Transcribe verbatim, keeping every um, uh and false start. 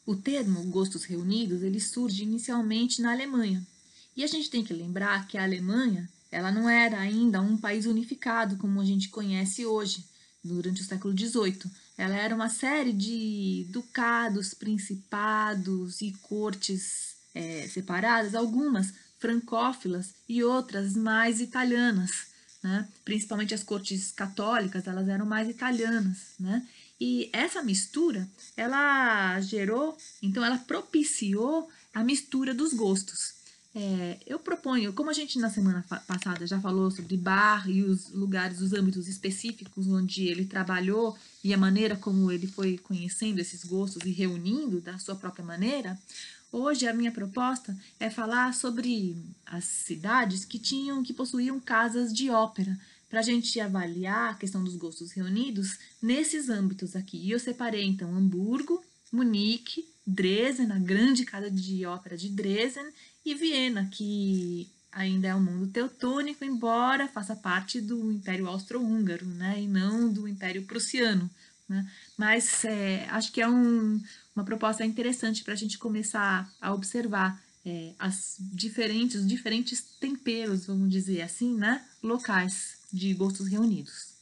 O termo gostos reunidos, ele surge inicialmente na Alemanha. E a gente tem que lembrar que a Alemanha, ela não era ainda um país unificado como a gente conhece hoje, durante o século dezoito. Ela era uma série de ducados, principados e cortes é, separadas, algumas francófilas e outras mais italianas, né? Principalmente as cortes católicas, elas eram mais italianas, né? E essa mistura, ela gerou, então ela propiciou a mistura dos gostos. É, eu proponho, como a gente na semana passada já falou sobre Bach e os lugares, os âmbitos específicos onde ele trabalhou e a maneira como ele foi conhecendo esses gostos e reunindo da sua própria maneira, hoje a minha proposta é falar sobre as cidades que tinham, que possuíam casas de ópera, para a gente avaliar a questão dos gostos reunidos nesses âmbitos aqui. E eu separei então Hamburgo, Munique, Dresden, a grande casa de ópera de Dresden, e Viena, que ainda é um mundo teutônico, embora faça parte do Império Austro-Húngaro, né, e não do Império Prussiano. Né? Mas é, acho que é um, uma proposta interessante para a gente começar a observar é, as diferentes, os diferentes temperos, vamos dizer assim, né, locais de gostos reunidos.